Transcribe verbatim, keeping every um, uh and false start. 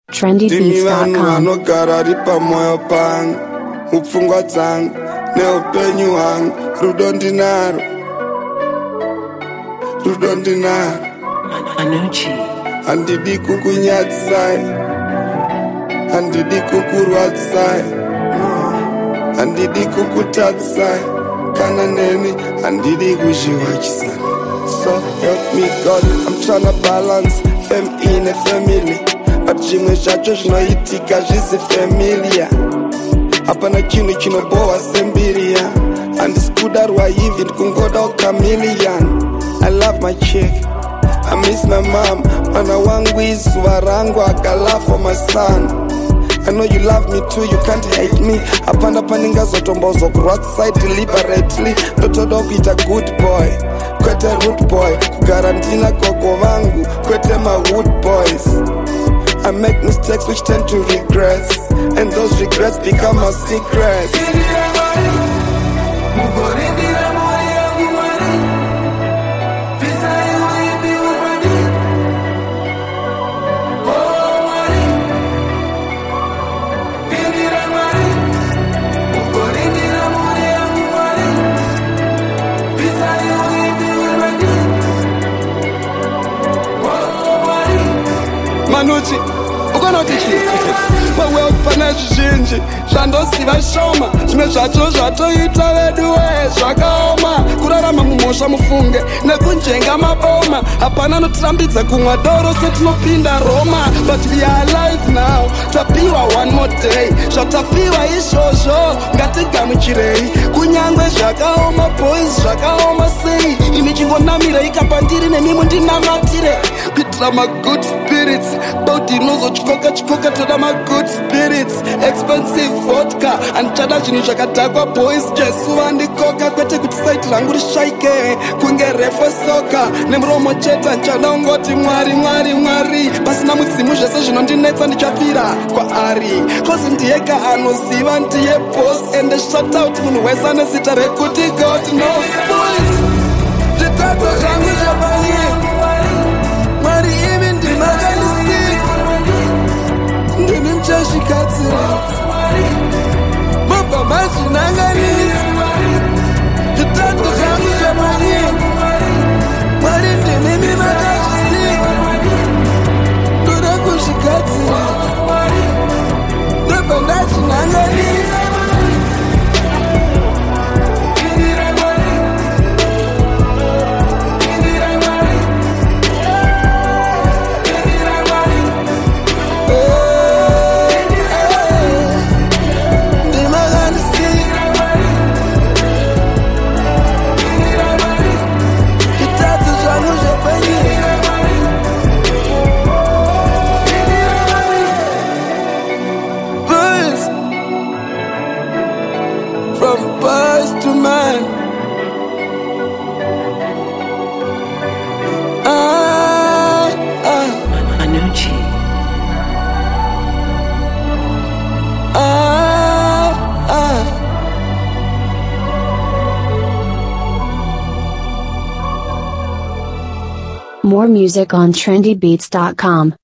trendy beats dot com. vanogara ripa moyo pangu mupfungwa dzangu neupenyu hwangu rudo ndinaro rudo ndinaro handidi kukunyatsai handidi kukurwatsai handidi kukutatsai kana neni handidi kuzviwachisai. So help me God, I'm tryna balance fem in a family, but zvimwe zvacho zvinoitika zvisi familiar. Hapana chinhu chinobohwa sembiriya, handisikudarwa hivi ndikungoda chameleon. I love my chick, I miss my mom. Mwana wangu izuva rangu, I got love for my son. I know you love me too, you can't hate me. Hapana paningazotombozo kurwatsai deliberately. Ndotoda kuita good boy, kwete root boy, kugara ndina gogo vangu, kwete ma wood boys. I make mistakes which tend to regrets, and those regrets become a secret. Manuchi, ukanoti chii? Wewe pana zvizhinji zvandoziva shoma, zvimwe zvacho zvatoita vedu we zvakaoma. Kurarama mumhosva mufunge nekunjenga maboma, hapana notirambidza kumwa doro setinopinda Roma. But we are alive now, tapiwa one more day. Zvatapiwa izvozvo ngatigamuchirei, kunyangwe zvakaoma boys zvakaoma sei. Imi chingonamira ikapandiri nemimo ndinamatire, kuitira ma good spirits. Bauti inozochikoka chikoka toda ma good spirits. Expensive vodka andichada zvinhu zvakadhakwa boys. Jesu vandikoka kwete kuti saiti rangu rishaike kunge refo soka nemuromo chete. Ndichada ungoti mwari mwari mwari, pasina mudzimu zvese zvinondinetsa ndichapira kwaari. Cause ndiyega anoziva ndiye boss, and shut out munhu wese anezita rekuti God knows boys. Zvitato zvangu zvapanyika mwari ivi ndimakanisi ndini mchashikatsira mabva mazvinanganisi. Zvitato zvangu zvapanyika mwari ndini mimakazvisi ndoda kuzvigadzira ndobva ndazvinanganisi. From boys to man, ah, ah, Manucci. ah, ah. More music on trendy beats dot com.